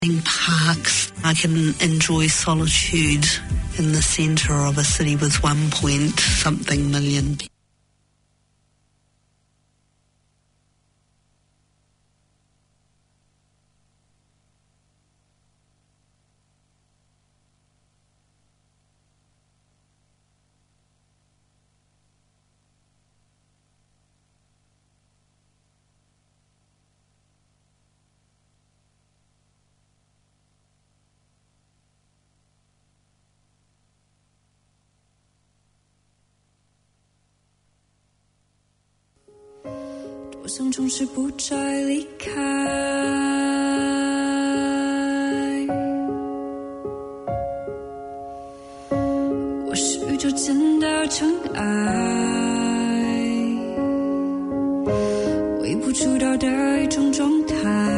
In parks, I can enjoy solitude in the centre of a city with 1 point something million people. 我想从此不再离开，我是宇宙间的尘埃，微不足道的一种状态，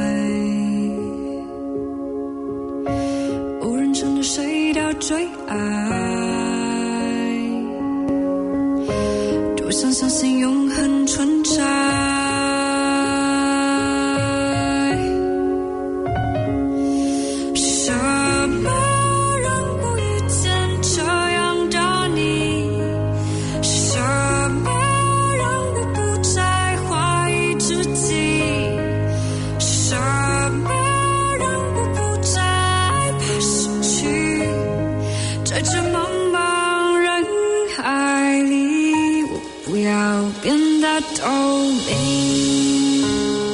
无人称的谁的最爱，多想相信永恒存在。透明，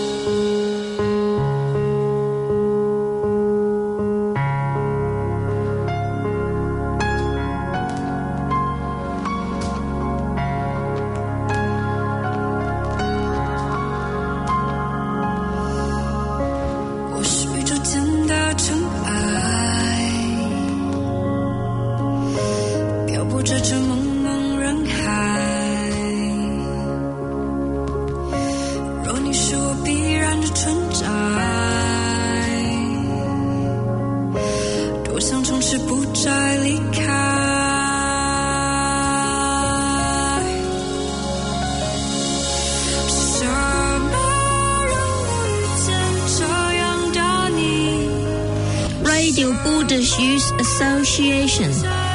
我是宇宙间的尘埃，漂泊着这茫茫人海。必然的存在，多想从此不再离开。什么让我遇见这样的你 ？Radio Borders Youth Association。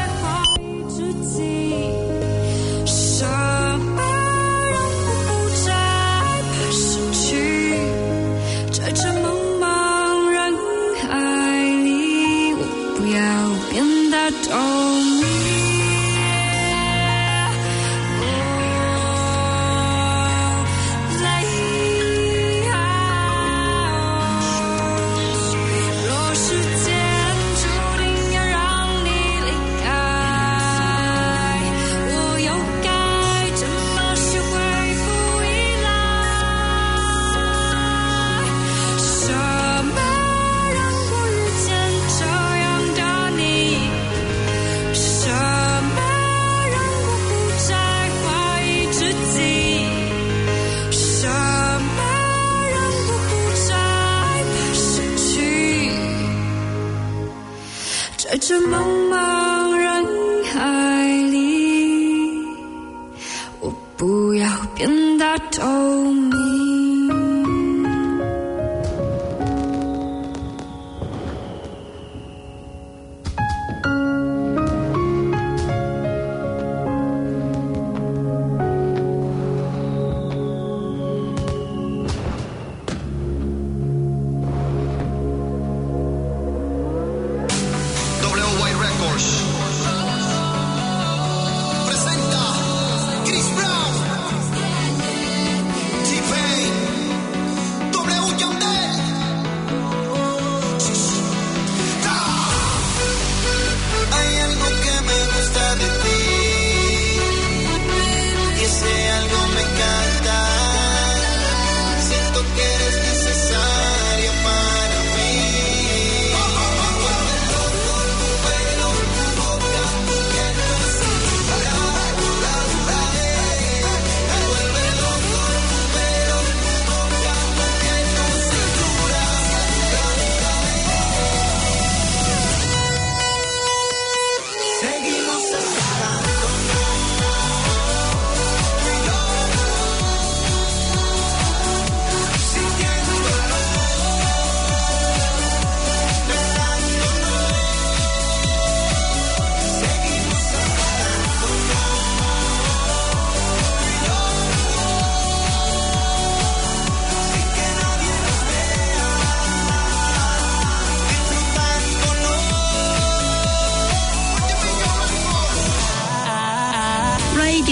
在这茫茫人海里，我不要变得透明。 Presenta Chris Brown, G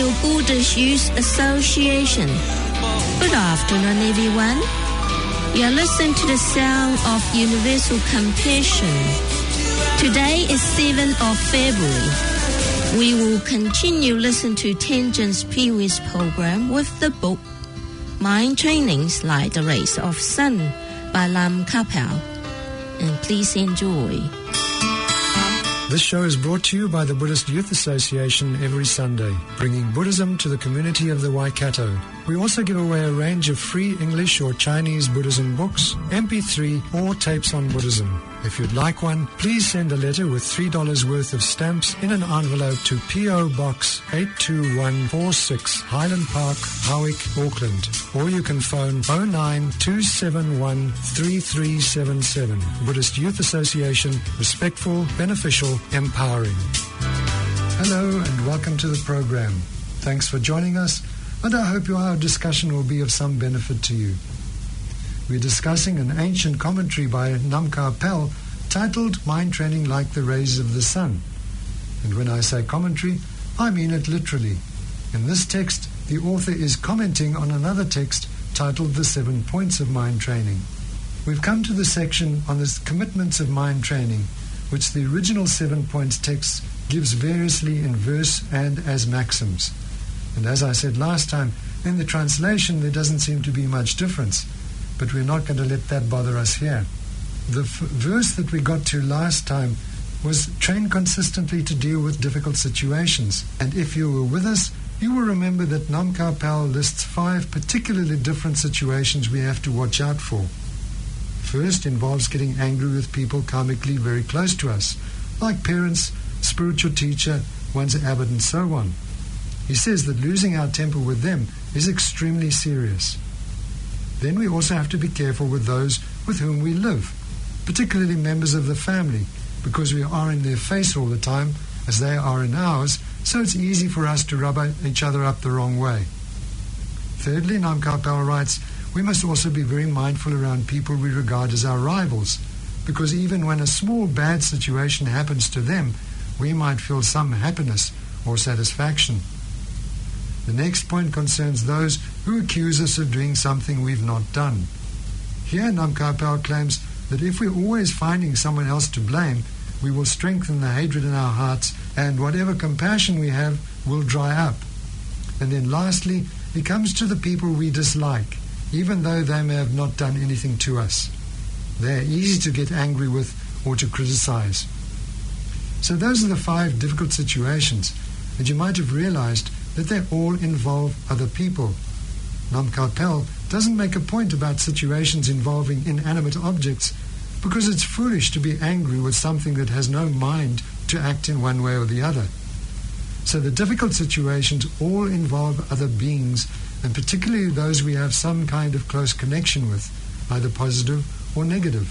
Tokyo Buddhist Youth Association. Good afternoon, everyone. You are listening to the sound of universal compassion. Today is 7th of February. We will continue listening to Tangent's previous program with the book Mind Trainings Like the Rays of Sun by Lam Kapel. And please enjoy. This show is brought to you by the Buddhist Youth Association every Sunday, bringing Buddhism to the community of the Waikato. We also give away a range of free English or Chinese Buddhism books, MP3 or tapes on Buddhism. If you'd like one, please send a letter with $3 worth of stamps in an envelope to P.O. Box 82146, Highland Park, Howick, Auckland. Or you can phone 09271 3377. Buddhist Youth Association, respectful, beneficial, empowering. Hello and welcome to the program. Thanks for joining us, and I hope our discussion will be of some benefit to you. We're discussing an ancient commentary by Nam Kapel titled Mind Training Like the Rays of the Sun. And when I say commentary, I mean it literally. In this text, the author is commenting on another text titled The 7 Points of Mind Training. We've come to the section on the commitments of mind training, which the original 7 points text gives variously in verse and as maxims. And as I said last time, in the translation there doesn't seem to be much difference, but we're not going to let that bother us here. The verse that we got to last time was train consistently to deal with difficult situations. And if you were with us, you will remember that Nam Kapel lists 5 particularly different situations we have to watch out for. First involves getting angry with people karmically very close to us, like parents, spiritual teacher, one's abbot, and so on. He says that losing our temper with them is extremely serious. Then we also have to be careful with those with whom we live, particularly members of the family, because we are in their face all the time, as they are in ours, so it's easy for us to rub each other up the wrong way. Thirdly, Nam Kapel writes, we must also be very mindful around people we regard as our rivals, because even when a small bad situation happens to them, we might feel some happiness or satisfaction. The next point concerns those who accuse us of doing something we've not done. Here Nam Kapel claims that if we're always finding someone else to blame, we will strengthen the hatred in our hearts, and whatever compassion we have will dry up. And then lastly, he comes to the people we dislike, even though they may have not done anything to us. They are easy to get angry with or to criticize. So those are the 5 difficult situations, and you might have realized that they all involve other people. Nam Kapel doesn't make a point about situations involving inanimate objects because it's foolish to be angry with something that has no mind to act in one way or the other. So the difficult situations all involve other beings, and particularly those we have some kind of close connection with, either positive or negative.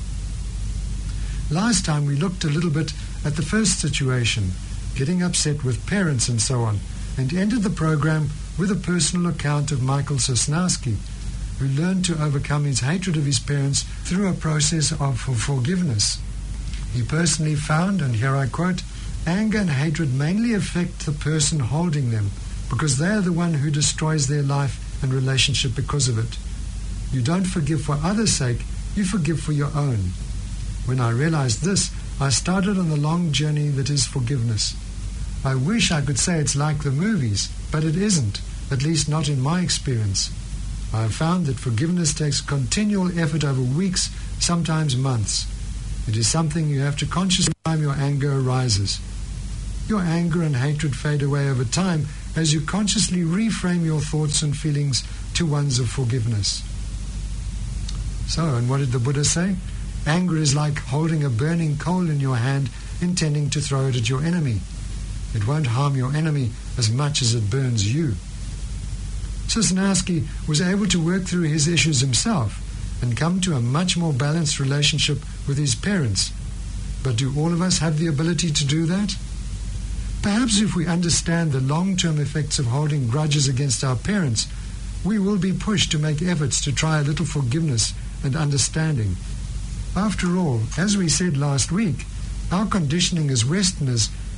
Last time we looked a little bit at the first situation, getting upset with parents and so on, and ended the program with a personal account of Michael Sosnowski, who learned to overcome his hatred of his parents through a process of forgiveness. He personally found, and here I quote, anger and hatred mainly affect the person holding them, because they are the one who destroys their life and relationship because of it. You don't forgive for others' sake, you forgive for your own. When I realized this, I started on the long journey that is forgiveness. I wish I could say it's like the movies, but it isn't, at least not in my experience. I have found that forgiveness takes continual effort over weeks, sometimes months. It is something you have to consciously time your anger arises. Your anger and hatred fade away over time as you consciously reframe your thoughts and feelings to ones of forgiveness. So, and what did the Buddha say? Anger is like holding a burning coal in your hand, intending to throw it at your enemy. It won't harm your enemy as much as it burns you. Sosnowski was able to work through his issues himself and come to a much more balanced relationship with his parents. But do all of us have the ability to do that? Perhaps if we understand the long-term effects of holding grudges against our parents, we will be pushed to make efforts to try a little forgiveness and understanding. After all, as we said last week, our conditioning as Westerners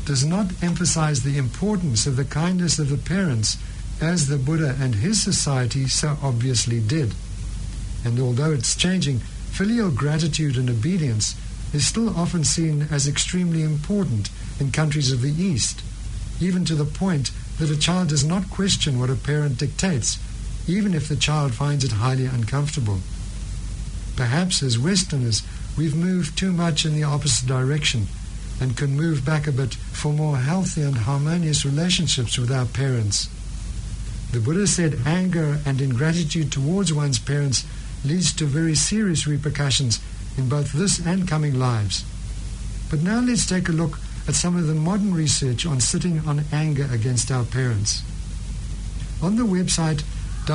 does not emphasize the importance of the kindness of the parents as the Buddha and his society so obviously did. And although it's changing, filial gratitude and obedience is still often seen as extremely important in countries of the East, even to the point that a child does not question what a parent dictates, even if the child finds it highly uncomfortable. Perhaps as Westerners, we've moved too much in the opposite direction and can move back a bit for more healthy and harmonious relationships with our parents. The Buddha said anger and ingratitude towards one's parents leads to very serious repercussions in both this and coming lives. But now let's take a look at some of the modern research on sitting on anger against our parents. On the website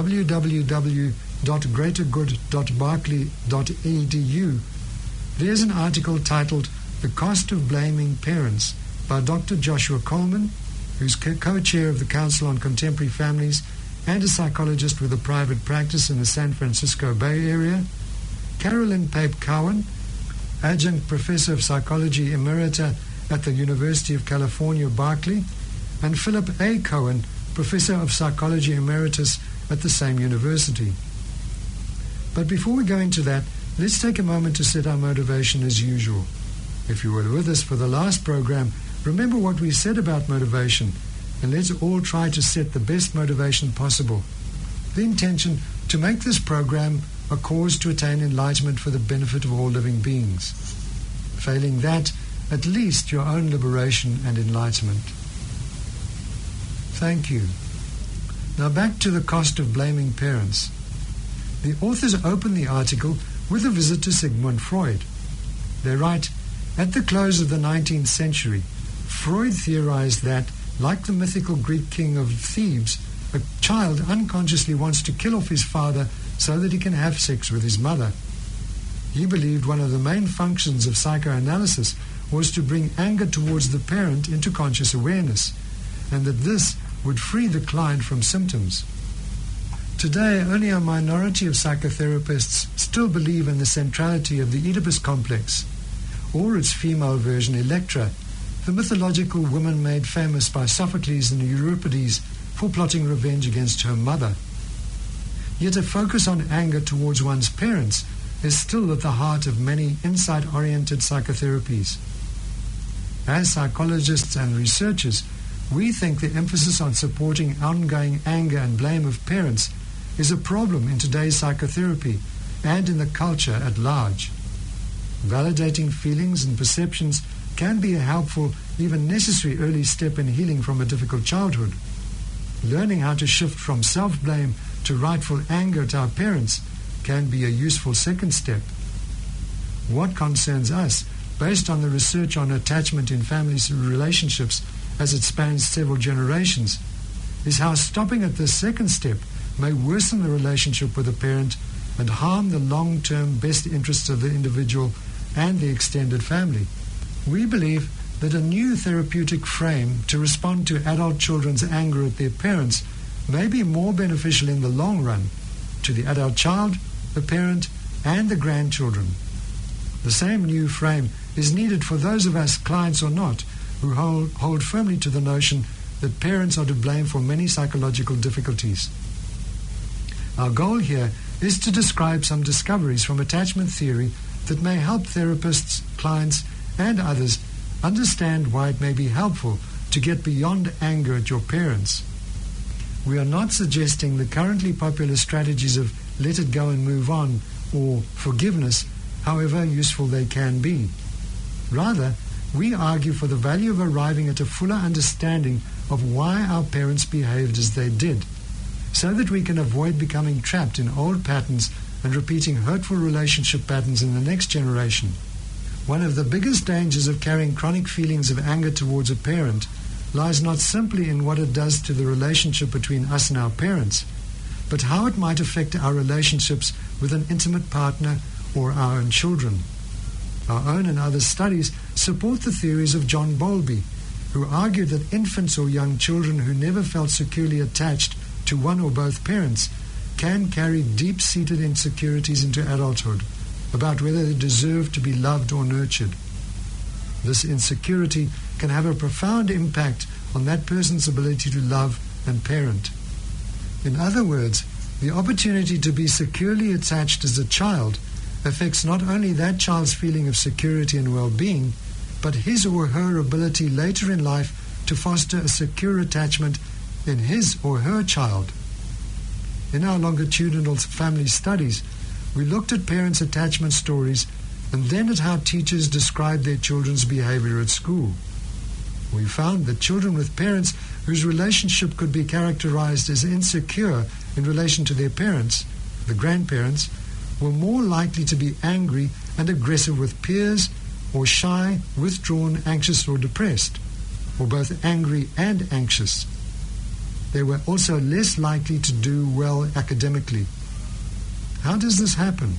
www.greatergood.berkeley.edu, there's an article titled The Cost of Blaming Parents by Dr. Joshua Coleman, who's co-chair of the Council on Contemporary Families and a psychologist with a private practice in the San Francisco Bay Area, Carolyn Pape Cowan, adjunct professor of psychology emerita at the University of California, Berkeley, and Philip A. Cohen, professor of psychology emeritus at the same university. But before we go into that, let's take a moment to set our motivation as usual. If you were with us for the last program, remember what we said about motivation, and let's all try to set the best motivation possible. The intention to make this program a cause to attain enlightenment for the benefit of all living beings. Failing that, at least your own liberation and enlightenment. Thank you. Now back to the cost of blaming parents. The authors open the article with a visit to Sigmund Freud. They write, at the close of the 19th century, Freud theorized that, like the mythical Greek king of Thebes, a child unconsciously wants to kill off his father so that he can have sex with his mother. He believed one of the main functions of psychoanalysis was to bring anger towards the parent into conscious awareness, and that this would free the client from symptoms. Today, only a minority of psychotherapists still believe in the centrality of the Oedipus complex, or its female version, Electra, the mythological woman made famous by Sophocles and Euripides for plotting revenge against her mother. Yet a focus on anger towards one's parents is still at the heart of many insight-oriented psychotherapies. As psychologists and researchers, we think the emphasis on supporting ongoing anger and blame of parents is a problem in today's psychotherapy and in the culture at large. Validating feelings and perceptions can be a helpful, even necessary early step in healing from a difficult childhood. Learning how to shift from self-blame to rightful anger at our parents can be a useful second step. What concerns us, based on the research on attachment in family relationships as it spans several generations, is how stopping at this second step may worsen the relationship with a parent and harm the long-term best interests of the individual and the extended family. We believe that a new therapeutic frame to respond to adult children's anger at their parents may be more beneficial in the long run to the adult child, the parent, and the grandchildren. The same new frame is needed for those of us, clients or not, who hold firmly to the notion that parents are to blame for many psychological difficulties. Our goal here is to describe some discoveries from attachment theory that may help therapists, clients, and others understand why it may be helpful to get beyond anger at your parents. We are not suggesting the currently popular strategies of let it go and move on or forgiveness, however useful they can be. Rather, we argue for the value of arriving at a fuller understanding of why our parents behaved as they did, so that we can avoid becoming trapped in old patterns and repeating hurtful relationship patterns in the next generation. One of the biggest dangers of carrying chronic feelings of anger towards a parent lies not simply in what it does to the relationship between us and our parents, but how it might affect our relationships with an intimate partner or our own children. Our own and other studies support the theories of John Bowlby, who argued that infants or young children who never felt securely attached to one or both parents can carry deep-seated insecurities into adulthood about whether they deserve to be loved or nurtured. This insecurity can have a profound impact on that person's ability to love and parent. In other words, the opportunity to be securely attached as a child affects not only that child's feeling of security and well-being, but his or her ability later in life to foster a secure attachment in his or her child. In our longitudinal family studies, we looked at parents' attachment stories and then at how teachers described their children's behavior at school. We found that children with parents whose relationship could be characterized as insecure in relation to their parents, the grandparents, were more likely to be angry and aggressive with peers, or shy, withdrawn, anxious or depressed, or both angry and anxious. They were also less likely to do well academically. How does this happen?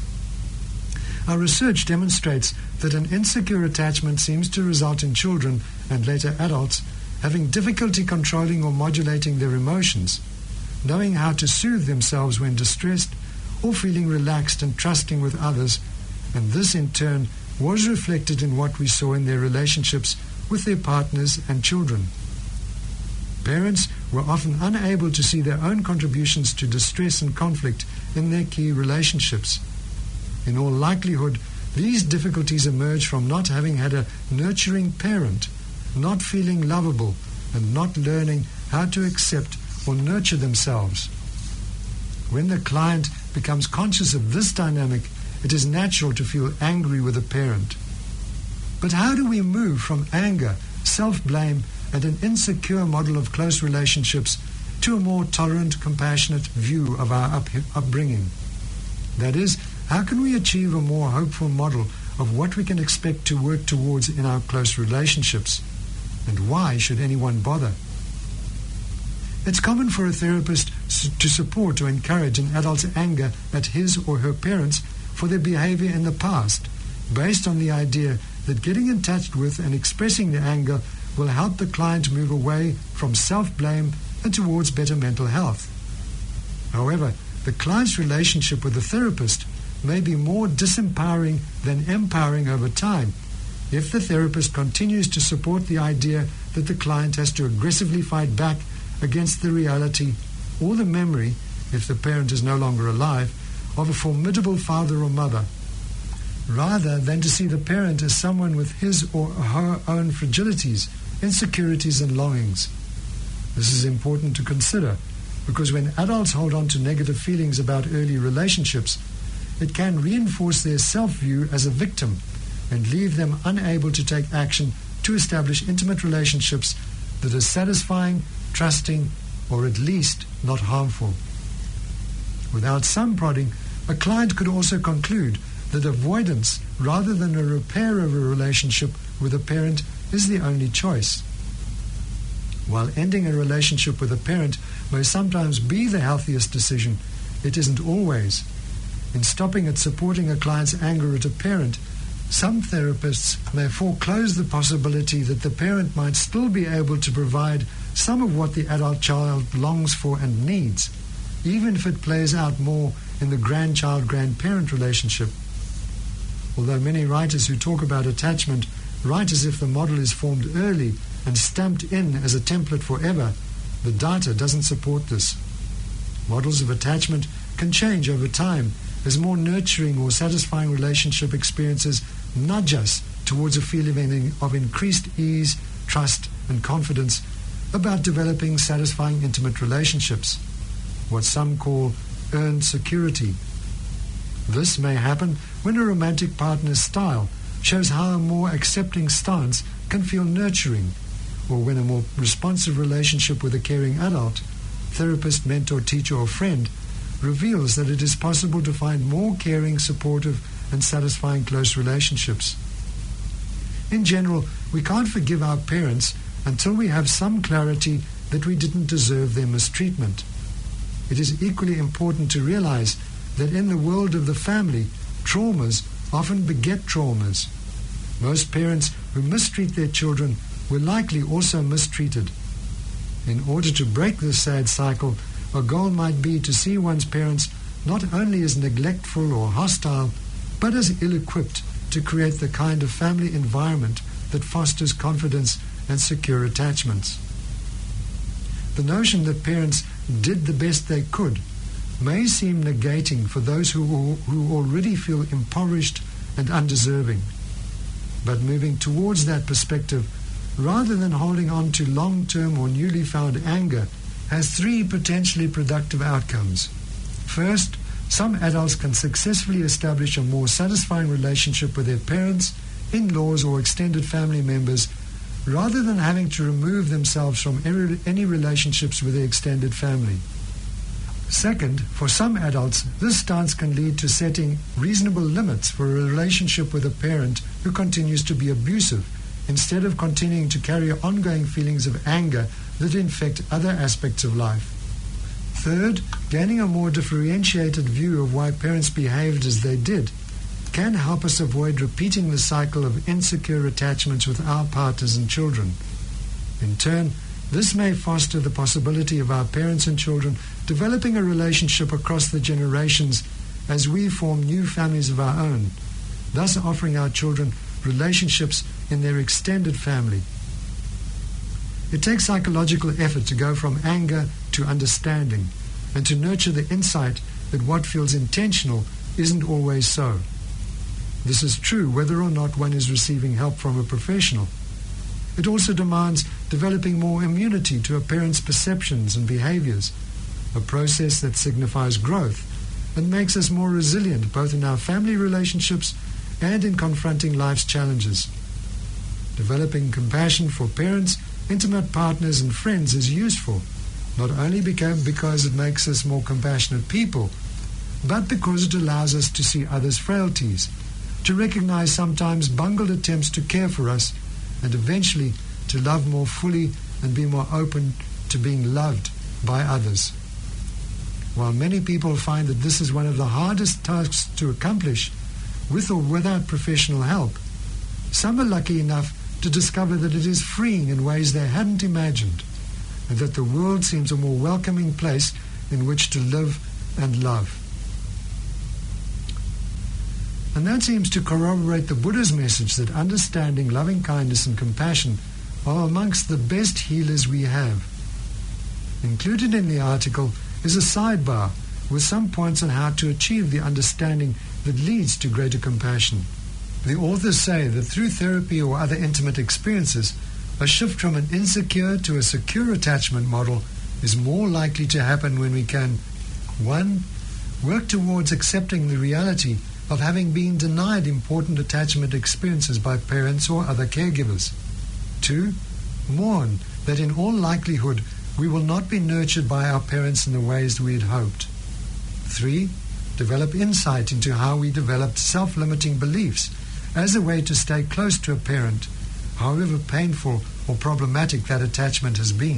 Our research demonstrates that an insecure attachment seems to result in children and later adults having difficulty controlling or modulating their emotions, knowing how to soothe themselves when distressed, or feeling relaxed and trusting with others, and this in turn was reflected in what we saw in their relationships with their partners and children. Parents were often unable to see their own contributions to distress and conflict in their key relationships. In all likelihood, these difficulties emerge from not having had a nurturing parent, not feeling lovable, and not learning how to accept or nurture themselves. When the client becomes conscious of this dynamic, it is natural to feel angry with a parent. But how do we move from anger, self-blame, and an insecure model of close relationships to a more tolerant, compassionate view of our upbringing? That is, how can we achieve a more hopeful model of what we can expect to work towards in our close relationships? And why should anyone bother? It's common for a therapist to support or encourage an adult's anger at his or her parents for their behavior in the past, based on the idea that getting in touch with and expressing the anger will help the client move away from self-blame and towards better mental health. However, the client's relationship with the therapist may be more disempowering than empowering over time if the therapist continues to support the idea that the client has to aggressively fight back against the reality or the memory, if the parent is no longer alive, of a formidable father or mother, rather than to see the parent as someone with his or her own fragilities, insecurities and longings. This is important to consider because when adults hold on to negative feelings about early relationships, it can reinforce their self-view as a victim and leave them unable to take action to establish intimate relationships that are satisfying, trusting, or at least not harmful. Without some prodding, a client could also conclude that avoidance rather than a repair of a relationship with a parent is the only choice. While ending a relationship with a parent may sometimes be the healthiest decision, it isn't always. In stopping at supporting a client's anger at a parent, some therapists may foreclose the possibility that the parent might still be able to provide some of what the adult child longs for and needs, even if it plays out more in the grandchild-grandparent relationship. Although many writers who talk about attachment write as if the model is formed early and stamped in as a template forever, the data doesn't support this. Models of attachment can change over time as more nurturing or satisfying relationship experiences nudge us towards a feeling of increased ease, trust, and confidence about developing satisfying intimate relationships, what some call earned security. This may happen when a romantic partner's style shows how a more accepting stance can feel nurturing, or when a more responsive relationship with a caring adult, therapist, mentor, teacher, or friend reveals that it is possible to find more caring, supportive, and satisfying close relationships. In general, we can't forgive our parents until we have some clarity that we didn't deserve their mistreatment. It is equally important to realize that in the world of the family, traumas often beget traumas. Most parents who mistreat their children were likely also mistreated. In order to break this sad cycle, a goal might be to see one's parents not only as neglectful or hostile, but as ill-equipped to create the kind of family environment that fosters confidence and secure attachments. The notion that parents did the best they could may seem negating for those who already feel impoverished and undeserving. But moving towards that perspective, rather than holding on to long-term or newly found anger, has three potentially productive outcomes. First, some adults can successfully establish a more satisfying relationship with their parents, in-laws, or extended family members, rather than having to remove themselves from any relationships with their extended family. Second, for some adults, this stance can lead to setting reasonable limits for a relationship with a parent who continues to be abusive, instead of continuing to carry ongoing feelings of anger that infect other aspects of life. Third, gaining a more differentiated view of why parents behaved as they did can help us avoid repeating the cycle of insecure attachments with our partners and children. In turn, this may foster the possibility of our parents and children developing a relationship across the generations as we form new families of our own, thus offering our children relationships in their extended family. It takes psychological effort to go from anger to understanding and to nurture the insight that what feels intentional isn't always so. This is true whether or not one is receiving help from a professional. It also demands developing more immunity to a parent's perceptions and behaviors, a process that signifies growth and makes us more resilient both in our family relationships and in confronting life's challenges. Developing compassion for parents, intimate partners, and friends is useful, not only because it makes us more compassionate people, but because it allows us to see others' frailties, to recognize sometimes bungled attempts to care for us, and eventually to love more fully and be more open to being loved by others. While many people find that this is one of the hardest tasks to accomplish, with or without professional help, some are lucky enough to discover that it is freeing in ways they hadn't imagined, and that the world seems a more welcoming place in which to live and love. And that seems to corroborate the Buddha's message that understanding, loving kindness, and compassion are amongst the best healers we have. Included in the article is a sidebar with some points on how to achieve the understanding that leads to greater compassion. The authors say that through therapy or other intimate experiences, a shift from an insecure to a secure attachment model is more likely to happen when we can 1. Work towards accepting the reality of having been denied important attachment experiences by parents or other caregivers. 2. Mourn that in all likelihood we will not be nurtured by our parents in the ways we had hoped. 3. Develop insight into how we developed self-limiting beliefs as a way to stay close to a parent, however painful or problematic that attachment has been.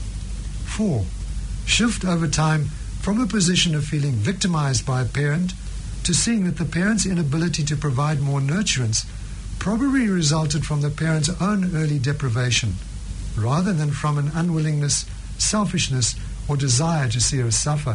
4. Shift over time from a position of feeling victimized by a parent to seeing that the parent's inability to provide more nurturance probably resulted from the parent's own early deprivation, rather than from an unwillingness, selfishness, or desire to see her suffer.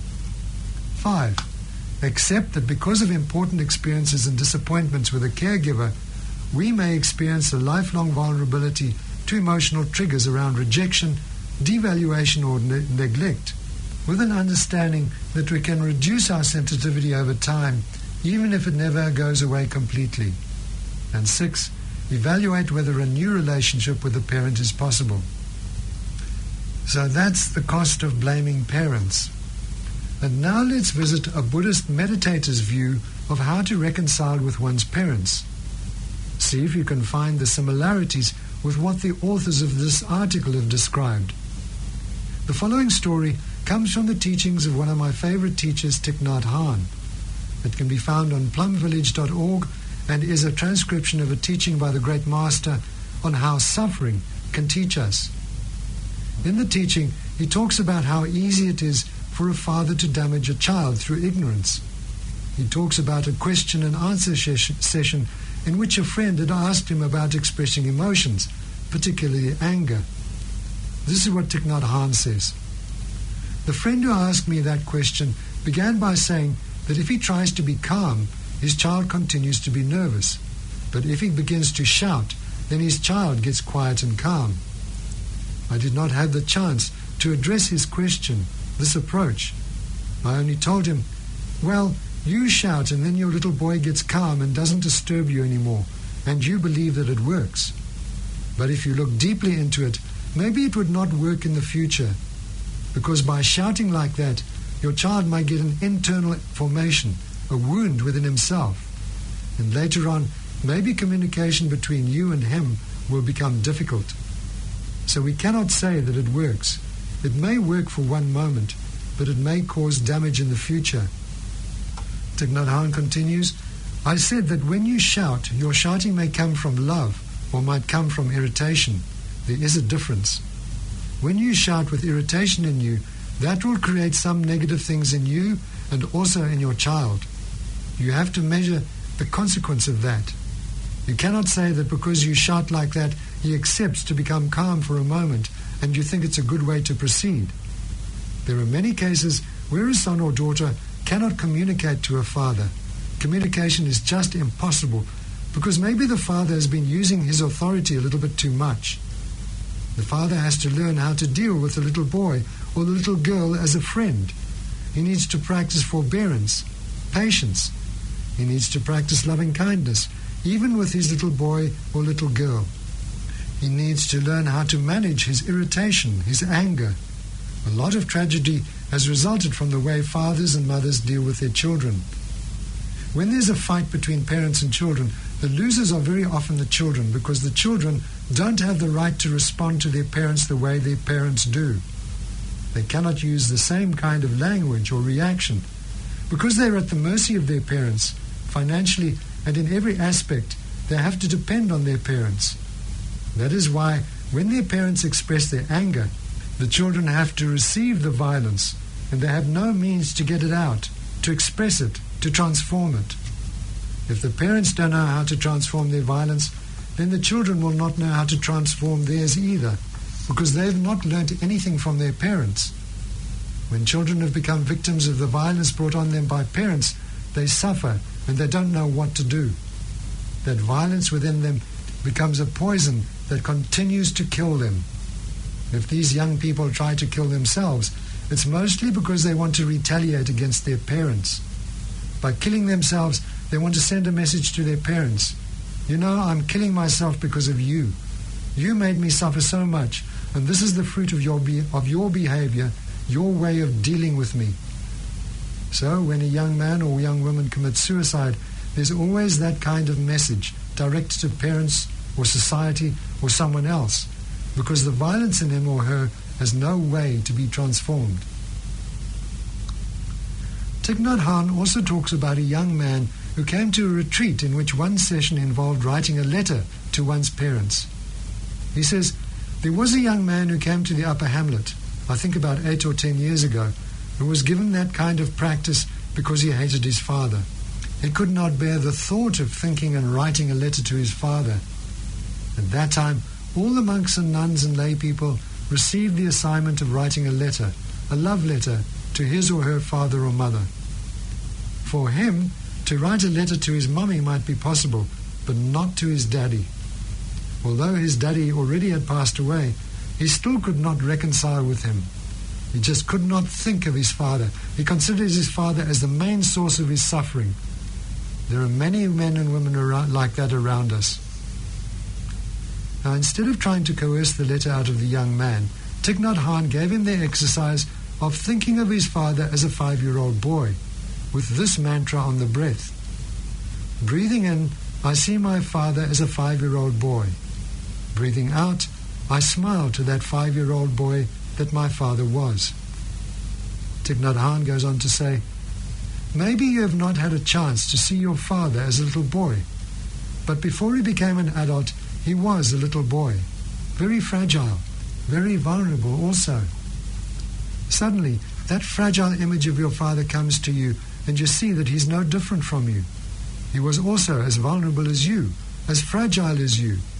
5. Accept that because of important experiences and disappointments with a caregiver, we may experience a lifelong vulnerability to emotional triggers around rejection, devaluation, or neglect, with an understanding that we can reduce our sensitivity over time, even if it never goes away completely. And 6, evaluate whether a new relationship with a parent is possible. So that's the cost of blaming parents. And now let's visit a Buddhist meditator's view of how to reconcile with one's parents. See if you can find the similarities with what the authors of this article have described. The following story comes from the teachings of one of my favorite teachers, Thich Nhat Hanh. It can be found on plumvillage.org and is a transcription of a teaching by the great master on how suffering can teach us. In the teaching, he talks about how easy it is for a father to damage a child through ignorance. He talks about a question and answer session in which a friend had asked him about expressing emotions, particularly anger. This is what Thich Nhat Hanh says. The friend who asked me that question began by saying that if he tries to be calm, his child continues to be nervous. But if he begins to shout, then his child gets quiet and calm. I did not have the chance to address his question, this approach. I only told him, well, you shout and then your little boy gets calm and doesn't disturb you anymore, and you believe that it works. But if you look deeply into it, maybe it would not work in the future, because by shouting like that, your child might get an internal formation, a wound within himself. And later on, maybe communication between you and him will become difficult. So we cannot say that it works. It may work for one moment, but it may cause damage in the future. Thich Nhat Hanh continues, I said that when you shout, your shouting may come from love or might come from irritation. There is a difference. When you shout with irritation in you, that will create some negative things in you and also in your child. You have to measure the consequence of that. You cannot say that because you shout like that, he accepts to become calm for a moment and you think it's a good way to proceed. There are many cases where a son or daughter cannot communicate to a father. Communication is just impossible because maybe the father has been using his authority a little bit too much. The father has to learn how to deal with the little boy or the little girl as a friend. He needs to practice forbearance, patience. He needs to practice loving kindness, even with his little boy or little girl. He needs to learn how to manage his irritation, his anger. A lot of tragedy has resulted from the way fathers and mothers deal with their children. When there's a fight between parents and children, the losers are very often the children because the children don't have the right to respond to their parents the way their parents do. They cannot use the same kind of language or reaction. Because they're at the mercy of their parents, financially and in every aspect, they have to depend on their parents. That is why when their parents express their anger, the children have to receive the violence and they have no means to get it out, to express it, to transform it. If the parents don't know how to transform their violence, then the children will not know how to transform theirs either, because they've not learnt anything from their parents. When children have become victims of the violence brought on them by parents, they suffer and they don't know what to do. That violence within them becomes a poison that continues to kill them. If these young people try to kill themselves, it's mostly because they want to retaliate against their parents. By killing themselves, they want to send a message to their parents. You know, I'm killing myself because of you. You made me suffer so much, and this is the fruit of your behavior, your way of dealing with me. So when a young man or young woman commits suicide, there's always that kind of message directed to parents or society or someone else, because the violence in him or her has no way to be transformed. Thich Nhat Hanh also talks about a young man who came to a retreat in which one session involved writing a letter to one's parents. He says, there was a young man who came to the Upper Hamlet, I think about 8 or 10 years ago, who was given that kind of practice because he hated his father. He could not bear the thought of thinking and writing a letter to his father. At that time, all the monks and nuns and lay people received the assignment of writing a letter, a love letter, to his or her father or mother. For him, to write a letter to his mummy might be possible, but not to his daddy. Although his daddy already had passed away, he still could not reconcile with him. He just could not think of his father. He considers his father as the main source of his suffering. There are many men and women like that around us. Now, instead of trying to coerce the letter out of the young man, Thich Nhat Hanh gave him the exercise of thinking of his father as a 5-year-old boy, with this mantra on the breath. Breathing in, I see my father as a 5-year-old boy. Breathing out, I smile to that 5-year-old boy that my father was. Thich Nhat Hanh goes on to say, maybe you have not had a chance to see your father as a little boy, but before he became an adult, he was a little boy, very fragile, very vulnerable also. Suddenly, that fragile image of your father comes to you, and you see that he's no different from you. He was also as vulnerable as you, as fragile as you.